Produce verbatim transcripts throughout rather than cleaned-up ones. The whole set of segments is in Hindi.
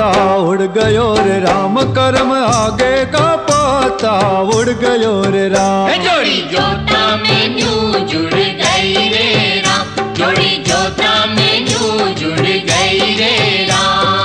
पता उड़ गयो रे राम, कर्म आगे का पता उड़ गयो रे राम। जोड़ी जोता में न्यू जुड़ गई रे राम, जोड़ी जोता में न्यू जुड़ गई रे राम।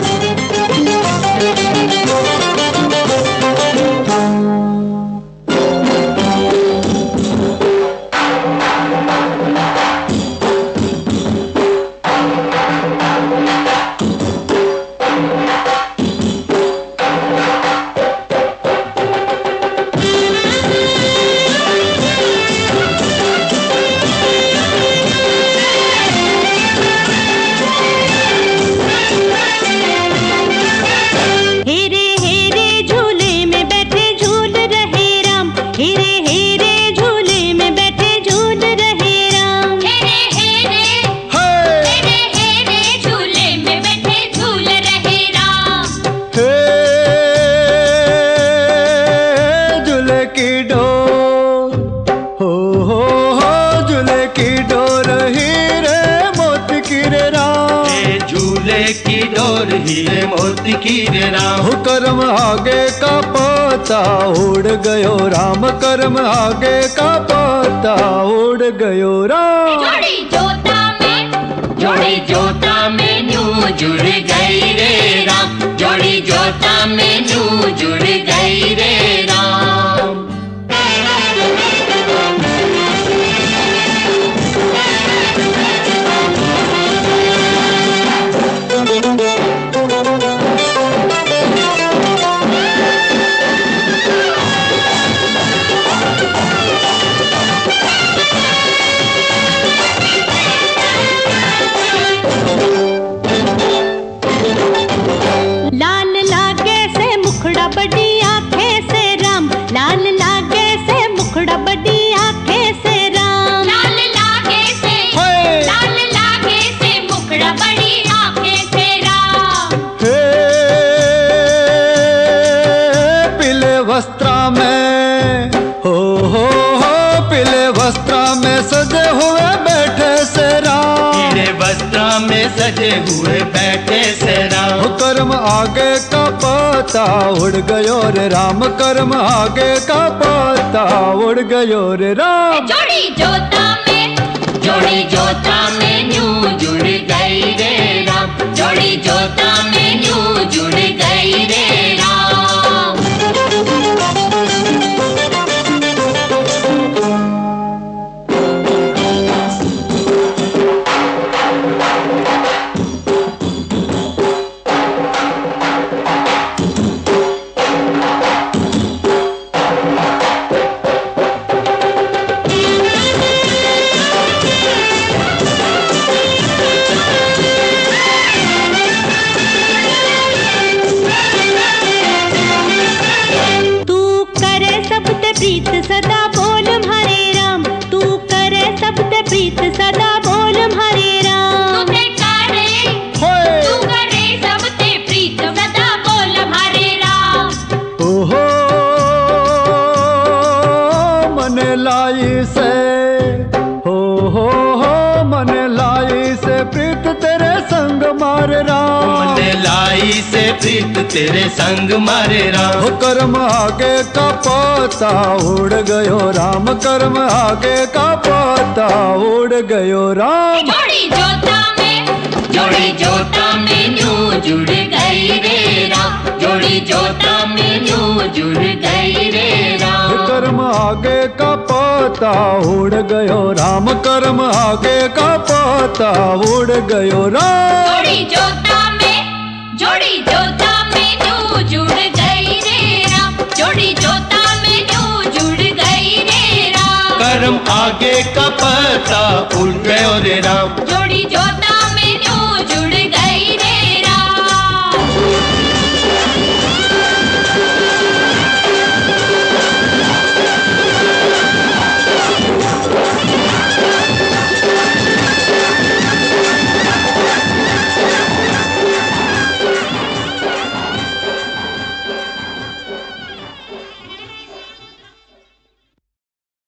हीरे मोती की रे राम, कर्म आगे का पता उड़ गयो राम, कर्म आगे का पता उड़ गयो राम। जोड़ी जोता में जोड़ी जोता में न्यू जुड़ गई रे राम, जोड़ी जोता में न्यू जुड़ गई रे राम। वस्त्रा में हो हो हो पीले वस्त्रा में सजे हुए बैठे से राम, पीले वस्त्रा में सजे हुए बैठे से राम। कर्म आगे का पता उड़ गयो रे राम, कर्म आगे का पता उड़ गयो रे राम। जोड़ी जोता में जोड़ी जोता में न्यू जुड़ गई रे राम, जोड़ी जोता में न्यू जुड़ गई रे राम। प्रीत सदा बोल हरे राम, तू करे सबते प्रीत सदा बोल हरे राम। तू करे तू करे सबते प्रीत सदा बोल हरे राम। ओहो मन लाई से हो हो हो मन लाई से प्रीत तेरे संग मारे राम, मन लाई से प्रीत तेरे संग मारे राम। कर्म आगे का पता उड़ गयो राम, कर्म आगे का पता उड़ गयो राम। जोड़ी जोता में जोड़ी जोता में न्यू जुड़ गई रे राम, जोड़ी जोता में न्यू जुड़ गई रे राम। कर्म आगे का पता उड़ गयो राम, कर्म आगे का पता उड़ गयो राम। जोड़ी जोता में जोड़ी जोता में न्यू जुड़ गई रे राम, जोड़ी जोता में न्यू जुड़ गई रे राम। कर्म आगे का पता उड़ गयो रे राम, जोड़ी जोता